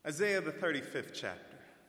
Isaiah, the 35th chapter.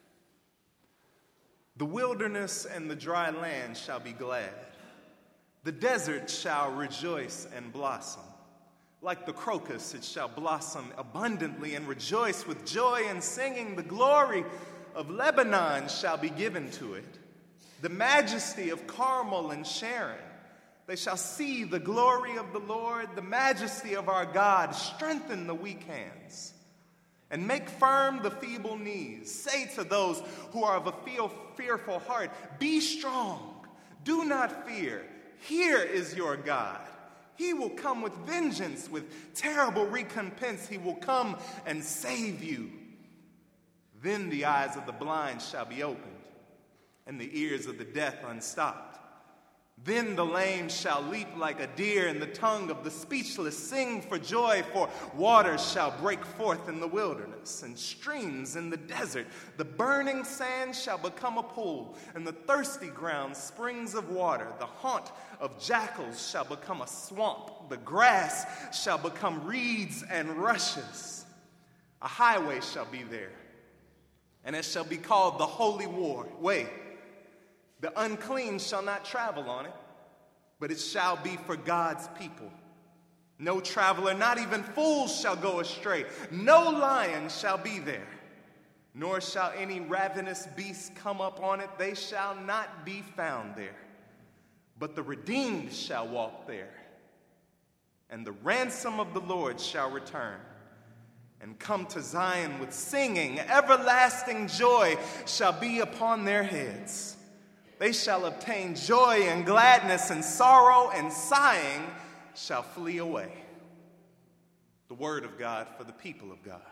The wilderness and the dry land shall be glad. The desert shall rejoice and blossom. Like the crocus, it shall blossom abundantly and rejoice with joy and singing. The glory of Lebanon shall be given to it. The majesty of Carmel and Sharon. They shall see the glory of the Lord, the majesty of our God. Strengthen the weak hands and make firm the feeble knees. Say to those who are of a fearful heart, be strong, do not fear. Here is your God. He will come with vengeance, with terrible recompense. He will come and save you. Then the eyes of the blind shall be opened, and the ears of the deaf unstopped. Then the lame shall leap like a deer, and the tongue of the speechless sing for joy, for waters shall break forth in the wilderness, and streams in the desert. The burning sand shall become a pool, and the thirsty ground springs of water. The haunt of jackals shall become a swamp. The grass shall become reeds and rushes. A highway shall be there, and it shall be called the Holy Way. The unclean shall not travel on it, but it shall be for God's people. No traveler, not even fools, shall go astray. No lion shall be there, nor shall any ravenous beast come up on it. They shall not be found there. But the redeemed shall walk there, and the ransom of the Lord shall return and come to Zion with singing. Everlasting joy shall be upon their heads. They shall obtain joy and gladness, and sorrow and sighing shall flee away. The word of God for the people of God.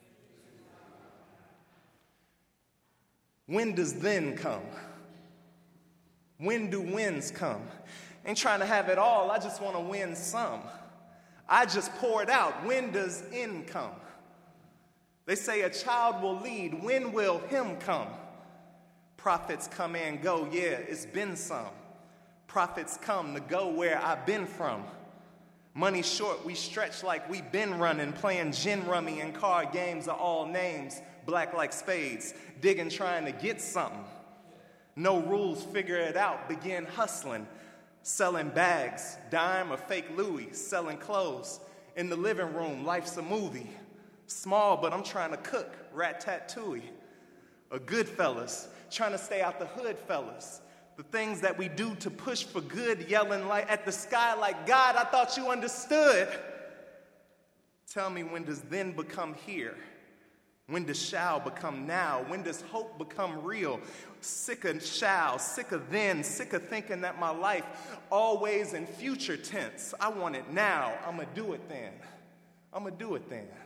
When does then come? When do wins come? Ain't trying to have it all. I just want to win some. I just pour it out. When does end come? They say a child will lead. When will him come? Prophets come and go, yeah, it's been some. Prophets come to go where I've been from. Money short, we stretch like we been running, playing gin rummy and card games of all names, black like spades, digging trying to get something. No rules, figure it out, begin hustling, selling bags, dime or fake Louis, selling clothes. In the living room, life's a movie. Small, but I'm trying to cook, rat-tat-tooey. A good fellas, trying to stay out the hood, fellas. The things that we do to push for good, yelling like at the sky like, God, I thought you understood. Tell me, when does then become here? When does shall become now? When does hope become real? Sick of shall, sick of then, sick of thinking that my life always in future tense. I want it now. I'm going to do it then. I'm going to do it then.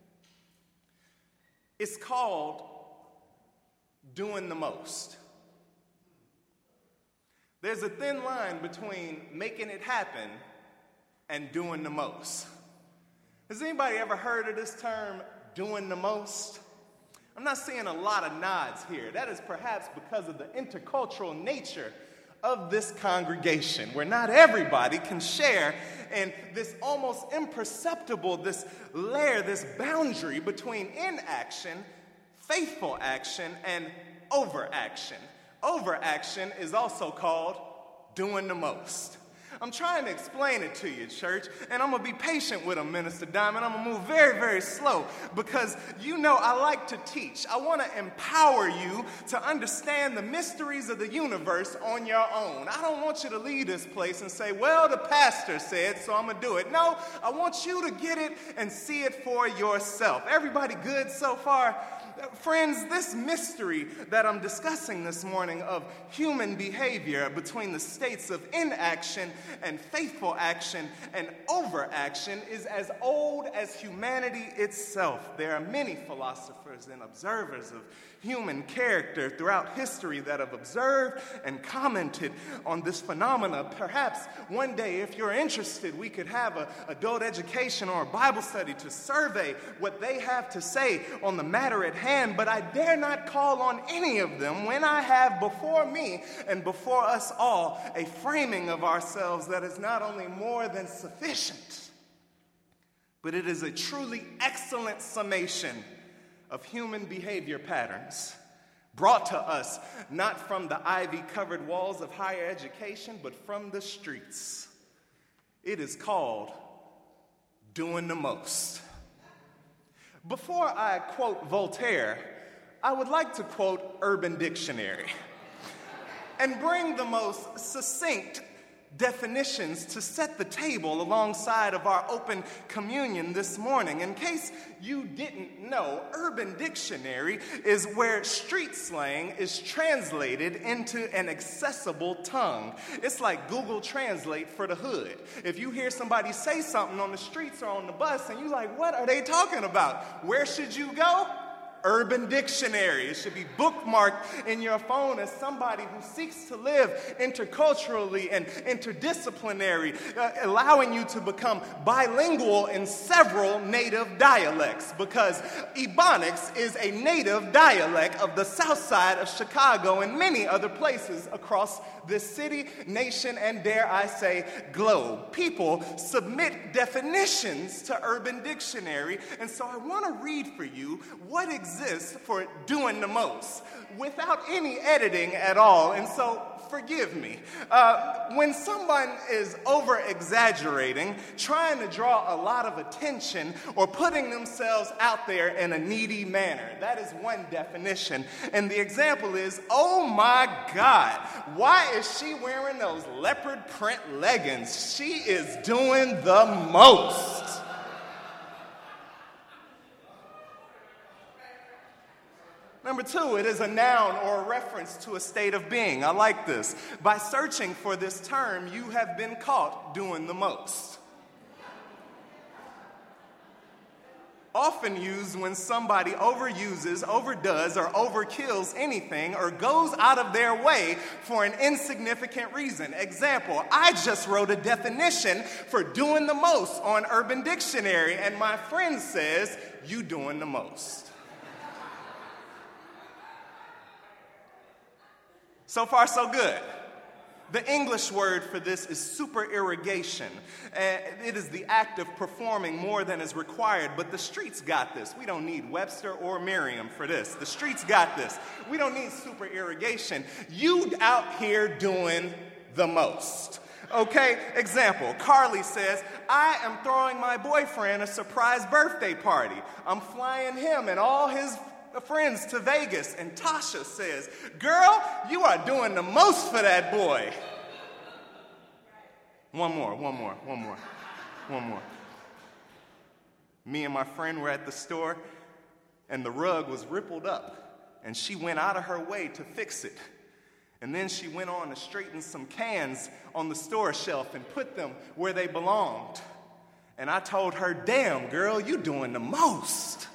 It's called doing the most. There's a thin line between making it happen and doing the most. Has anybody ever heard of this term, doing the most? I'm not seeing a lot of nods here. That is perhaps because of the intercultural nature of this congregation, where not everybody can share in this almost imperceptible, this layer, this boundary between inaction, faithful action, and overaction. Overaction is also called doing the most. I'm trying to explain it to you, church, and I'm going to be patient with them, Minister Diamond. I'm going to move very, very slow because you know I like to teach. I want to empower you to understand the mysteries of the universe on your own. I don't want you to leave this place and say, well, the pastor said, so I'm going to do it. No, I want you to get it and see it for yourself. Everybody good so far? Friends, this mystery that I'm discussing this morning of human behavior between the states of inaction and faithful action and overaction is as old as humanity itself. There are many philosophers and observers of human character throughout history that have observed and commented on this phenomena. Perhaps one day, if you're interested, we could have an adult education or a Bible study to survey what they have to say on the matter at hand, but I dare not call on any of them when I have before me and before us all a framing of ourselves that is not only more than sufficient, but it is a truly excellent summation of human behavior patterns brought to us not from the ivy-covered walls of higher education, but from the streets. It is called doing the most. Before I quote Voltaire, I would like to quote Urban Dictionary and bring the most succinct definitions to set the table alongside of our open communion this morning. In case you didn't know, Urban Dictionary is where street slang is translated into an accessible tongue. It's like Google Translate for the hood. If you hear somebody say something on the streets or on the bus and you're like, what are they talking about? Where should you go? Urban Dictionary. It should be bookmarked in your phone as somebody who seeks to live interculturally and interdisciplinary, allowing you to become bilingual in several native dialects, because Ebonics is a native dialect of the south side of Chicago and many other places across this city, nation, and dare I say, globe. People submit definitions to Urban Dictionary, and so I want to read for you what exists for doing the most without any editing at all. And so forgive me. When someone is over-exaggerating, trying to draw a lot of attention, or putting themselves out there in a needy manner. That is one definition. And the example is, oh my God, why is she wearing those leopard print leggings? She is doing the most. Number two, it is a noun or a reference to a state of being. I like this. By searching for this term, you have been caught doing the most. Often used when somebody overuses, overdoes, or overkills anything, or goes out of their way for an insignificant reason. Example, I just wrote a definition for doing the most on Urban Dictionary, and my friend says, you doing the most. So far, so good. The English word for this is supererogation. It is the act of performing more than is required, but the streets got this. We don't need Webster or Merriam for this. The streets got this. We don't need supererogation. You out here doing the most. Okay, example, Carly says, I am throwing my boyfriend a surprise birthday party. I'm flying him and all his friends to Vegas. And Tasha says, girl, you are doing the most for that boy. One more. Me and my friend were at the store, and the rug was rippled up, and she went out of her way to fix it. And then she went on to straighten some cans on the store shelf and put them where they belonged. And I told her, damn, girl, you doing the most.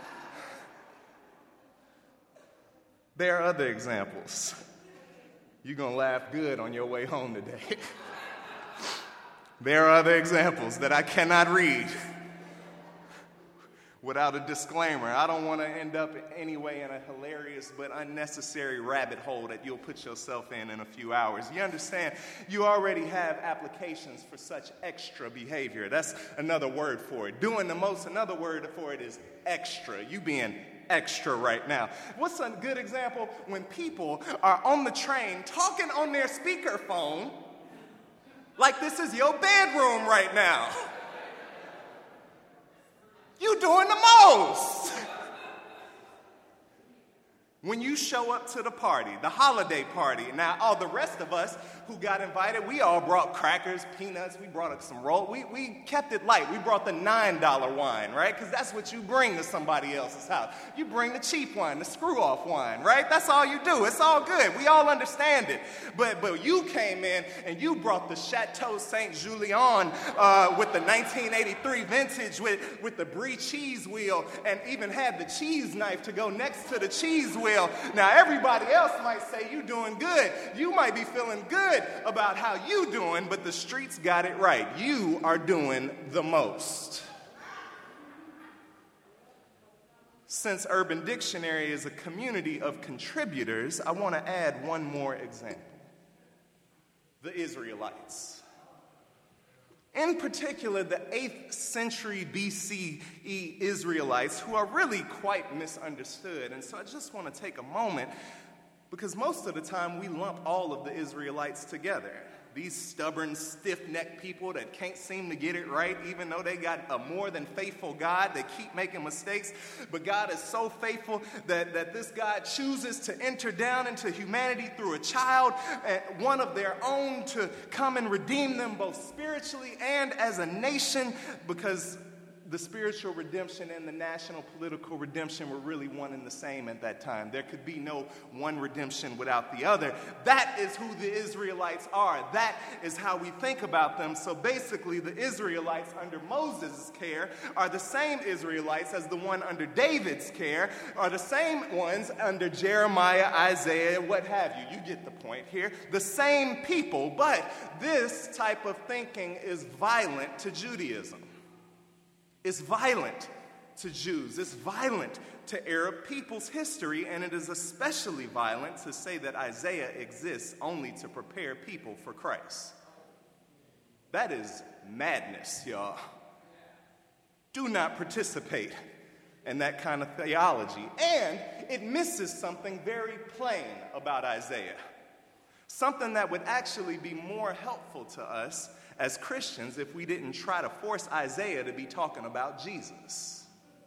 There are other examples. You're going to laugh good on your way home today. There are other examples that I cannot read without a disclaimer. I don't want to end up anyway in a hilarious but unnecessary rabbit hole that you'll put yourself in a few hours. You understand? You already have applications for such extra behavior. That's another word for it. Doing the most, another word for it is extra. You being extra right now. What's a good example? When people are on the train talking on their speakerphone like this is your bedroom right now. You doing the most. When you show up to the party, the holiday party, now all the rest of us who got invited, we all brought crackers, peanuts, we brought up some roll. We kept it light. We brought the $9 wine, right? Because that's what you bring to somebody else's house. You bring the cheap wine, the screw-off wine, right? That's all you do. It's all good. We all understand it. But you came in and you brought the Chateau Saint Julien with the 1983 vintage with the brie cheese wheel, and even had the cheese knife to go next to the cheese wheel. Now, everybody else might say you doing good. You might be feeling good about how you doing, but the streets got it right. You are doing the most. Since Urban Dictionary is a community of contributors, I want to add one more example. The Israelites. In particular, the 8th century BCE Israelites, who are really quite misunderstood. And so I just want to take a moment, because most of the time we lump all of the Israelites together. These stubborn, stiff-necked people that can't seem to get it right, even though they got a more than faithful God. They keep making mistakes, but God is so faithful that this God chooses to enter down into humanity through a child, one of their own, to come and redeem them both spiritually and as a nation, because the spiritual redemption and the national political redemption were really one and the same at that time. There could be no one redemption without the other. That is who the Israelites are. That is how we think about them. So basically, the Israelites under Moses' care are the same Israelites as the one under David's care, are the same ones under Jeremiah, Isaiah, what have you. You get the point here. The same people, but this type of thinking is violent to Judaism. It's violent to Jews. It's violent to Arab people's history, and it is especially violent to say that Isaiah exists only to prepare people for Christ. That is madness, y'all. Do not participate in that kind of theology. And it misses something very plain about Isaiah. Something that would actually be more helpful to us as Christians if we didn't try to force Isaiah to be talking about Jesus.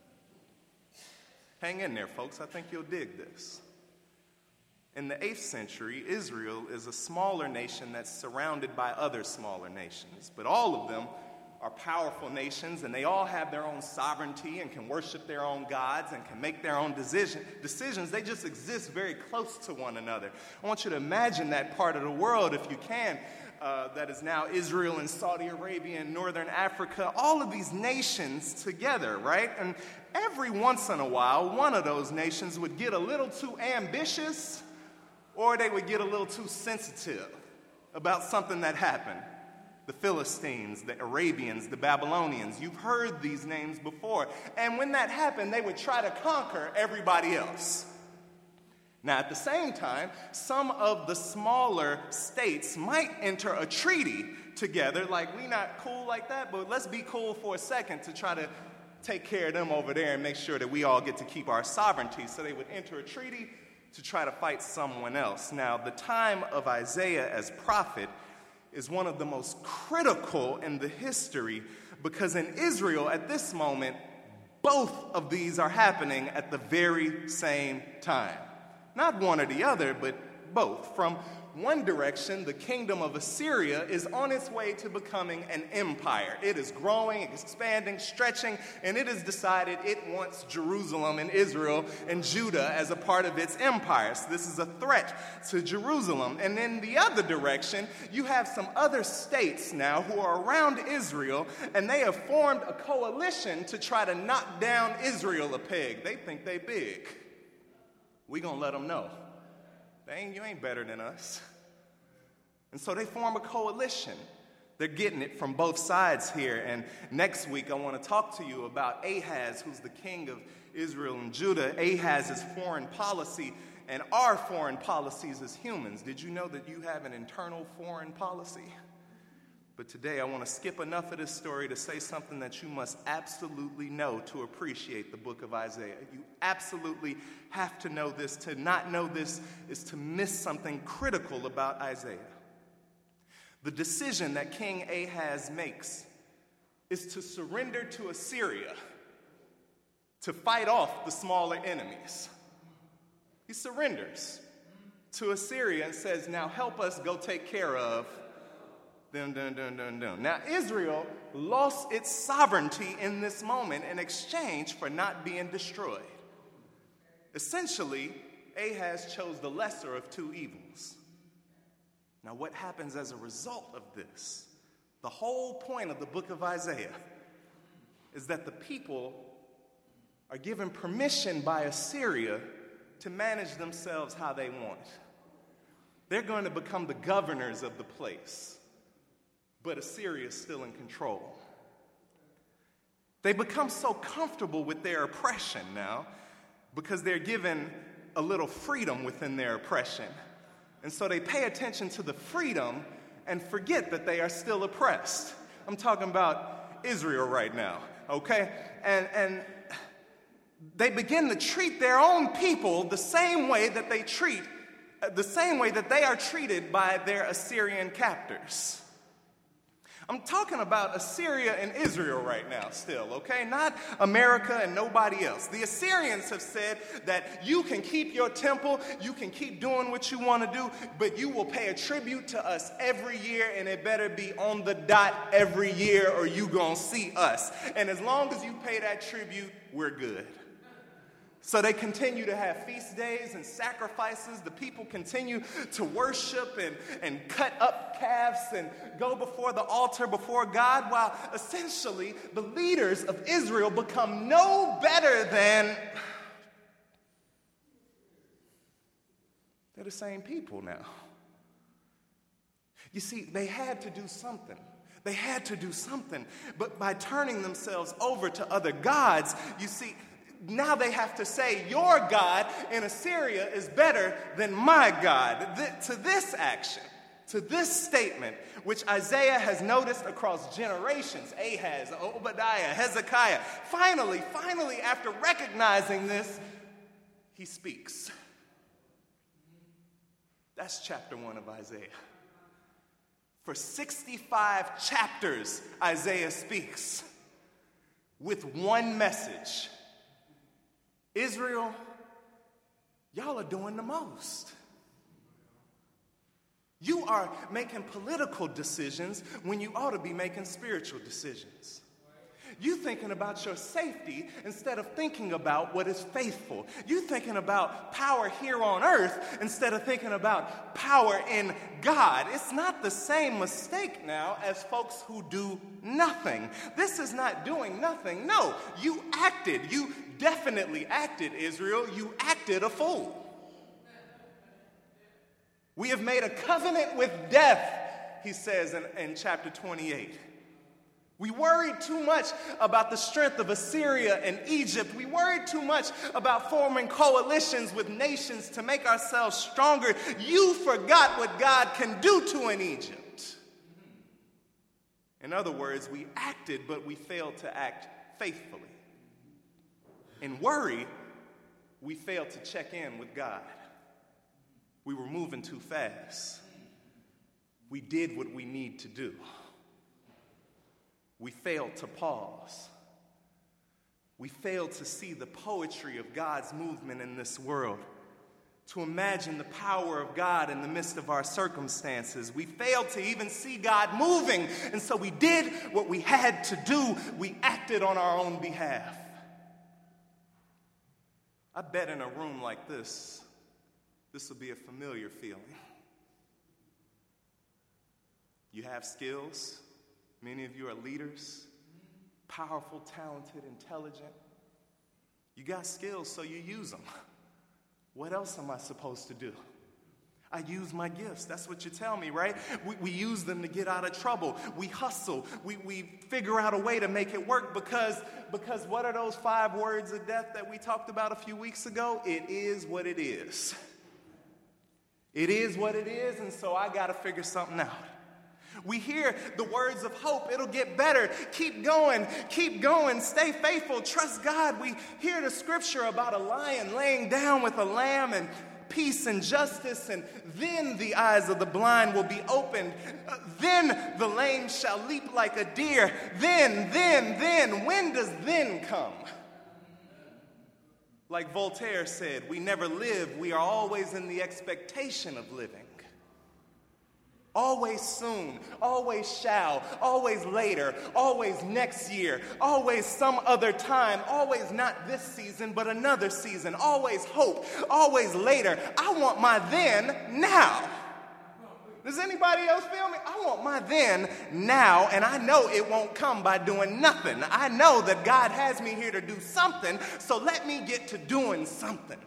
Hang in there, folks. I think you'll dig this. In the 8th century, Israel is a smaller nation that's surrounded by other smaller nations. But all of them are powerful nations, and they all have their own sovereignty and can worship their own gods and can make their own decisions. They just exist very close to one another. I want you to imagine that part of the world, if you can, that is now Israel and Saudi Arabia and Northern Africa, all of these nations together, right? And every once in a while, one of those nations would get a little too ambitious, or they would get a little too sensitive about something that happened. The Philistines, the Arabians, the Babylonians. You've heard these names before. And when that happened, they would try to conquer everybody else. Now, at the same time, some of the smaller states might enter a treaty together, like, we not cool like that, but let's be cool for a second to try to take care of them over there and make sure that we all get to keep our sovereignty. So they would enter a treaty to try to fight someone else. Now, the time of Isaiah as prophet is one of the most critical in the history, because in Israel at this moment, both of these are happening at the very same time. Not one or the other, but both. From one direction, the kingdom of Assyria is on its way to becoming an empire. It is growing, expanding, stretching, and it has decided it wants Jerusalem and Israel and Judah as a part of its empire. So this is a threat to Jerusalem. And in the other direction, you have some other states now who are around Israel, and they have formed a coalition to try to knock down Israel a peg. They think they big. We're going to let them know. You ain't better than us. And so they form a coalition. They're getting it from both sides here. And next week, I want to talk to you about Ahaz, who's the king of Israel and Judah. Ahaz's foreign policy and our foreign policies as humans. Did you know that you have an internal foreign policy? But today, I want to skip enough of this story to say something that you must absolutely know to appreciate the book of Isaiah. You absolutely have to know this. To not know this is to miss something critical about Isaiah. The decision that King Ahaz makes is to surrender to Assyria to fight off the smaller enemies. He surrenders to Assyria and says, now help us go take care of them. Now, Israel lost its sovereignty in this moment in exchange for not being destroyed. Essentially, Ahaz chose the lesser of two evils. Now, what happens as a result of this? The whole point of the book of Isaiah is that the people are given permission by Assyria to manage themselves how they want. They're going to become the governors of the place. But Assyria is still in control. They become so comfortable with their oppression now because they're given a little freedom within their oppression. And so they pay attention to the freedom and forget that they are still oppressed. I'm talking about Israel right now, okay? And they begin to treat their own people the same way that they are treated by their Assyrian captors. I'm talking about Assyria and Israel right now still, okay? Not America and nobody else. The Assyrians have said that you can keep your temple, you can keep doing what you want to do, but you will pay a tribute to us every year, and it better be on the dot every year or you gonna see us. And as long as you pay that tribute, we're good. So they continue to have feast days and sacrifices. The people continue to worship and cut up calves and go before the altar before God, while essentially the leaders of Israel become no better than... They're the same people now. You see, they had to do something. They had to do something. But by turning themselves over to other gods, you see... Now they have to say, your God in Assyria is better than my God. To this action, to this statement, which Isaiah has noticed across generations, Ahaz, Obadiah, Hezekiah, finally, after recognizing this, he speaks. That's chapter 1 of Isaiah. For 65 chapters, Isaiah speaks with one message. Israel, y'all are doing the most. You are making political decisions when you ought to be making spiritual decisions. You thinking about your safety instead of thinking about what is faithful. You thinking about power here on earth instead of thinking about power in God. It's not the same mistake now as folks who do nothing. This is not doing nothing. No, you acted. You definitely acted, Israel. You acted a fool. We have made a covenant with death, he says in chapter 28. We worried too much about the strength of Assyria and Egypt. We worried too much about forming coalitions with nations to make ourselves stronger. You forgot what God can do to an Egypt. In other words, we acted, but we failed to act faithfully. In worry, we failed to check in with God. We were moving too fast. We did what we need to do. We failed to pause. We failed to see the poetry of God's movement in this world, to imagine the power of God in the midst of our circumstances. We failed to even see God moving, and so we did what we had to do. We acted on our own behalf. I bet in a room like this will be a familiar feeling. You have skills. Many of you are leaders, powerful, talented, intelligent. You got skills, so you use them. What else am I supposed to do? I use my gifts. That's what you tell me, right? We use them to get out of trouble. We hustle. We figure out a way to make it work because what are those 5 words of death that we talked about a few weeks ago? It is what it is. It is what it is, and so I got to figure something out. We hear the words of hope. It'll get better. Keep going, stay faithful, trust God. We hear the scripture about a lion laying down with a lamb and peace and justice, and then the eyes of the blind will be opened. Then the lame shall leap like a deer. Then, when does then come? Like Voltaire said, we never live, we are always in the expectation of living. Always soon, always shall, always later, always next year, always some other time, always not this season but another season, always hope, always later. I want my then now. Does anybody else feel me? I want my then now, and I know it won't come by doing nothing. I know that God has me here to do something, so let me get to doing something.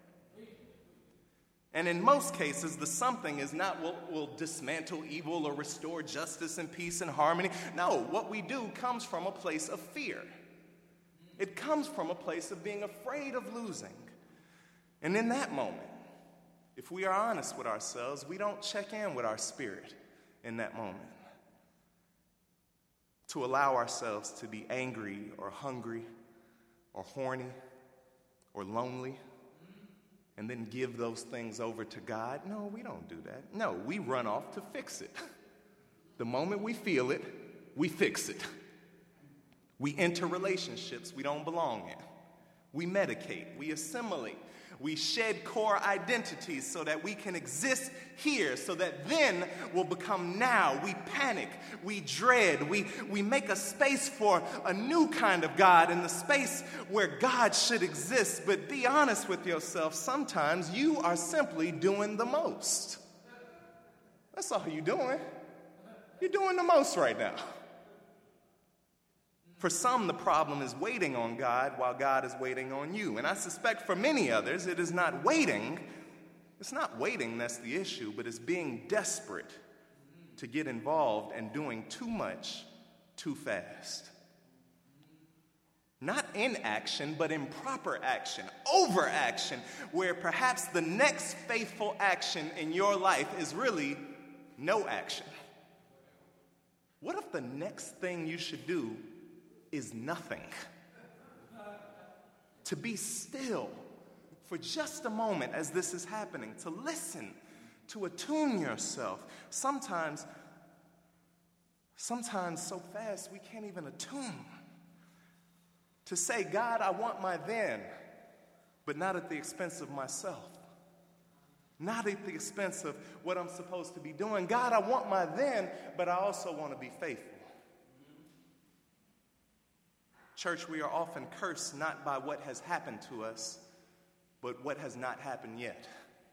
And in most cases, the something is not what will dismantle evil or restore justice and peace and harmony. No, what we do comes from a place of fear. It comes from a place of being afraid of losing. And in that moment, if we are honest with ourselves, we don't check in with our spirit in that moment. to allow ourselves to be angry or hungry or horny or lonely and then give those things over to God. No, we don't do that. No, we run off to fix it. The moment we feel it, we fix it. We enter relationships we don't belong in. We medicate, we assimilate, we shed core identities so that we can exist here, so that then will become now. We panic, we dread, we make a space for a new kind of God in the space where God should exist. But be honest with yourself, sometimes you are simply doing the most. That's all you're doing. You're doing the most right now. For some, the problem is waiting on God while God is waiting on you. And I suspect for many others, it is not waiting. It's not waiting that's the issue, but it's being desperate to get involved and doing too much too fast. Not inaction, but improper action, overaction, where perhaps the next faithful action in your life is really no action. What if the next thing you should do is nothing? To be still for just a moment as this is happening, to listen, to attune yourself. Sometimes so fast we can't even attune. To say, God, I want my then, but not at the expense of myself. Not at the expense of what I'm supposed to be doing. God, I want my then, but I also want to be faithful. Church, we are often cursed not by what has happened to us, but what has not happened yet.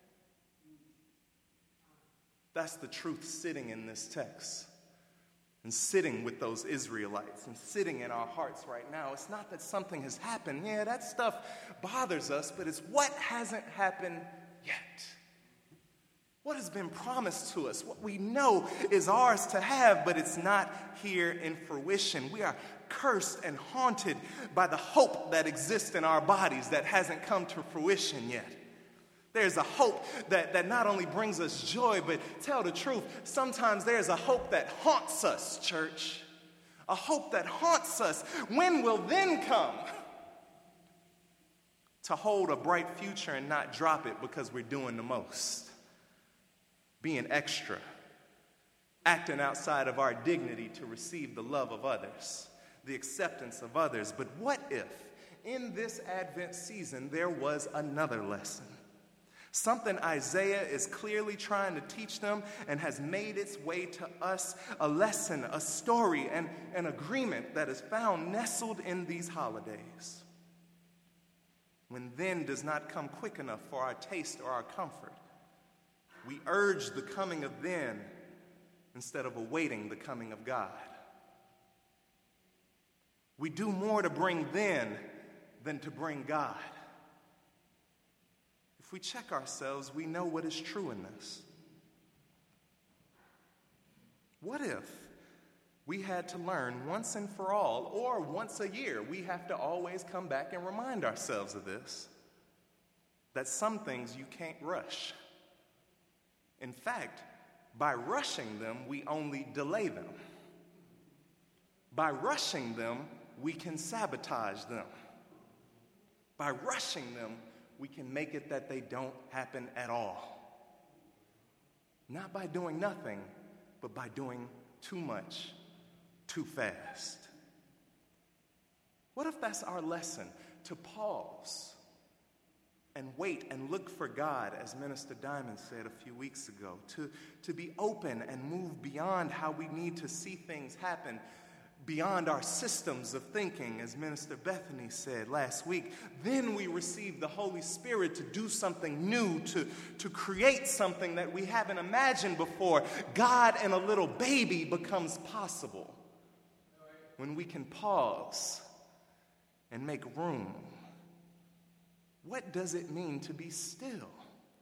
That's the truth sitting in this text and sitting with those Israelites and sitting in our hearts right now. It's not that something has happened. Yeah, that stuff bothers us, but it's what hasn't happened yet. What has been promised to us, what we know is ours to have, but it's not here in fruition. We are cursed and haunted by the hope that exists in our bodies that hasn't come to fruition yet. There's a hope that not only brings us joy, but tell the truth, sometimes there's a hope that haunts us, church. A hope that haunts us. When will then come? To hold a bright future and not drop it because we're doing the most. Being extra, acting outside of our dignity to receive the love of others, the acceptance of others. But what if in this Advent season there was another lesson? Something Isaiah is clearly trying to teach them and has made its way to us, a lesson, a story, and an agreement that is found nestled in these holidays. When then does not come quick enough for our taste or our comfort, we urge the coming of then instead of awaiting the coming of God. We do more to bring then than to bring God. If we check ourselves, we know what is true in this. What if we had to learn once and for all, or once a year, we have to always come back and remind ourselves of this, that some things you can't rush. In fact, by rushing them, we only delay them. By rushing them, we can sabotage them. By rushing them, we can make it that they don't happen at all. Not by doing nothing, but by doing too much, too fast. What if that's our lesson? To pause and wait and look for God, as Minister Diamond said a few weeks ago, to be open and move beyond how we need to see things happen, beyond our systems of thinking, as Minister Bethany said last week. Then we receive the Holy Spirit to do something new, to create something that we haven't imagined before. God and a little baby becomes possible when we can pause and make room. What does it mean to be still?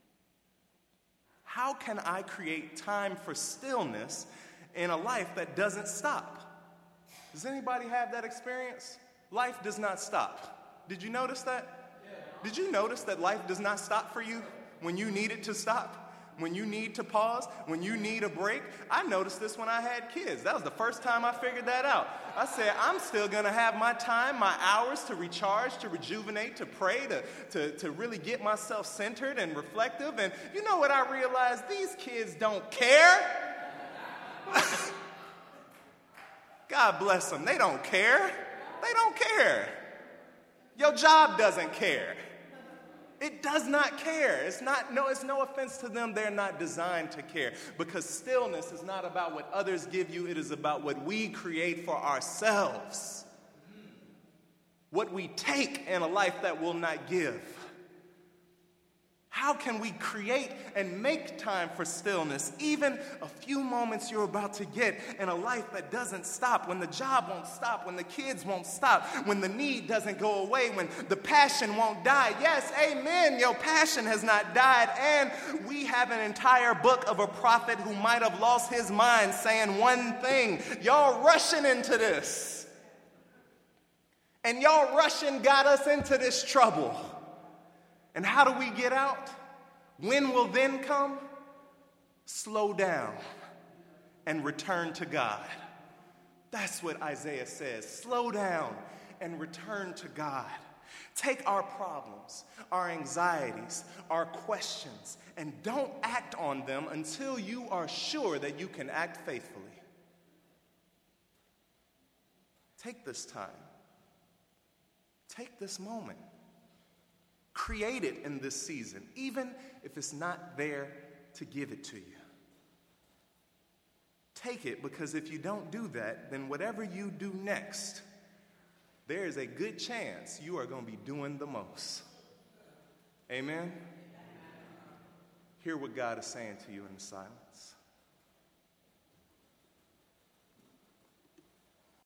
How can I create time for stillness in a life that doesn't stop? Does anybody have that experience? Life does not stop. Did you notice that? Yeah. Did you notice that life does not stop for you when you need it to stop? when you need to pause, when you need a break. I noticed this when I had kids. That was the first time I figured that out. I said, I'm still going to have my time, my hours to recharge, to rejuvenate, to pray, to really get myself centered and reflective. And you know what I realized? These kids don't care. God bless them. They don't care. They don't care. Your job doesn't care. It does not care. It's no offense to them. They're not designed to care, because stillness is not about what others give you. It is about what we create for ourselves. What we take in a life that will not give. How can we create and make time for stillness, even a few moments you're about to get in a life that doesn't stop, when the job won't stop, when the kids won't stop, when the need doesn't go away, when the passion won't die? Yes, amen, your passion has not died. And we have an entire book of a prophet who might have lost his mind saying one thing: y'all rushing into this. And y'all rushing got us into this trouble. And how do we get out? When will then come? Slow down and return to God. That's what Isaiah says. Slow down and return to God. Take our problems, our anxieties, our questions, and don't act on them until you are sure that you can act faithfully. Take this time. Take this moment. Create it in this season, even if it's not there to give it to you. Take it, because if you don't do that, then whatever you do next, there is a good chance you are going to be doing the most. Amen? Hear what God is saying to you in the silence.